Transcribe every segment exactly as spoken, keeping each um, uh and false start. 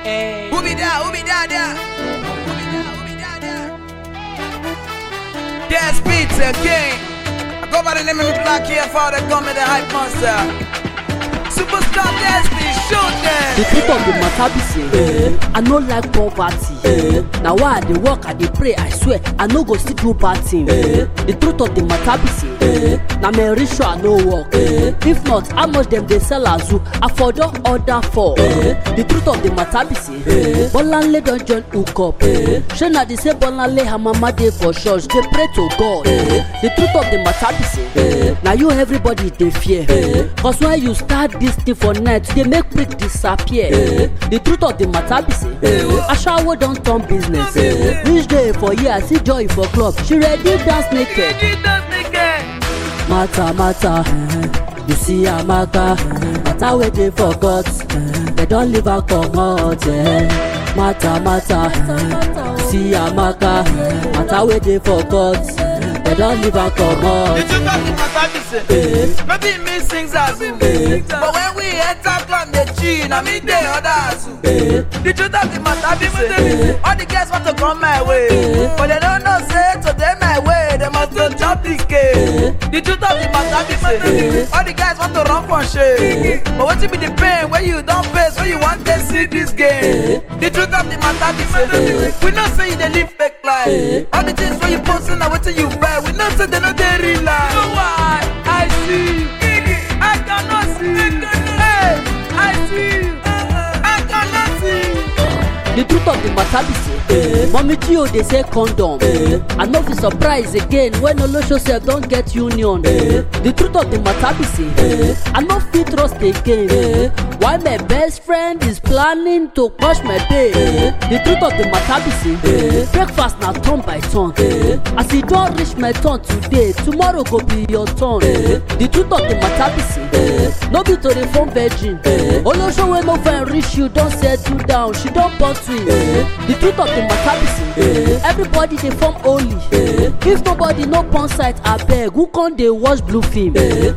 Hey. Who be there? Who be there? There? Who be there? Who be there? There? There's beats again. I go by the name of me Black here for the gum and the hype monster. Superstar There's beats, shoot them. The truth of the matter be say, eh, I no like poverty. Eh, now why I dey work, I dey pray, I swear, I no go still do bad thing. Eh, the truth of the matter be say, eh, now me rich sure I no work. Eh, if not, how much them they sell azu? I for don order for. Eh, the truth of the matter be say, eh, Bolanle don join hook up. Eh, she na the say Bolanle her mama dey for church, they pray to God. Eh, the truth of the matter be say, eh, now you everybody dey fear. Eh, cause when you start this thing for night, they make prick disappear. Eh, the truth of the matter be say, eh, Ashawo don turn business. Eh, which day for year I see Joy for club, she ready dance naked. Matter matter, eh, you see Amaka, eh, matter wey dey for God, eh, they don leave her comot. Eh, matter matter, eh, you see Amaka, eh, matter wey dey for God, eh, they don leave her comot. The truth of the matter be say, maybe me sings Azu, but when we enter club they chill, na me dey order Azu. The truth of the matter be say, all the girls want to come my way, but they don't know say today my way, they must go jump the cake. The truth of the matter be say, all the guys want to run for shade, but what be the pain when you don't pay, so you want to see this game. The truth of the matter be say, we know say you dey live fake life, all the things when you post na wetin you buy, we know say they no dey real life. You know why? I see, I cannot see. Hey, I see, I cannot see. The truth of the matter be say, eh, Mommy Gio they say condom. Eh, I no fit surprise again when Olosho sef don get union. Eh, the truth of the matter be say, eh, I no fit trust again. Eh, why my best friend is planning to crush my day. Eh, the truth of the matter be say, eh, breakfast na turn by turn. Eh, as e don reach my turn today, tomorrow go be your turn. Eh, the truth of the matter be say, eh, no be to dey form virgin. Eh, Olosho wey no fine reach you don settle down, she don born twins. Eh, the truth of the matter be say, eh, everybody dey form holy. Eh, if nobody no porn site abeg, who con dey watch blue film? Eh,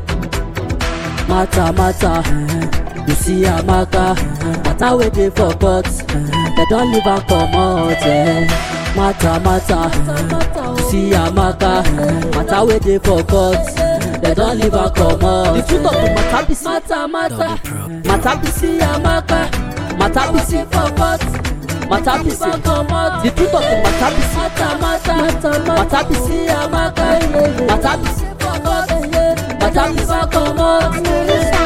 matter matter, eh, you see Amaka, eh, matter wey dey for court, eh, they don leave her comot. Eh, matter matter, eh, you see Amaka, eh, matter wey dey for court, eh, they don leave her comot. The truth of the matter be say, matter matter, matter be say Amaka, matter be say for court. Matter be say, the truth of the matter be say, matter matter be say Amaka, matter be say, matter be say,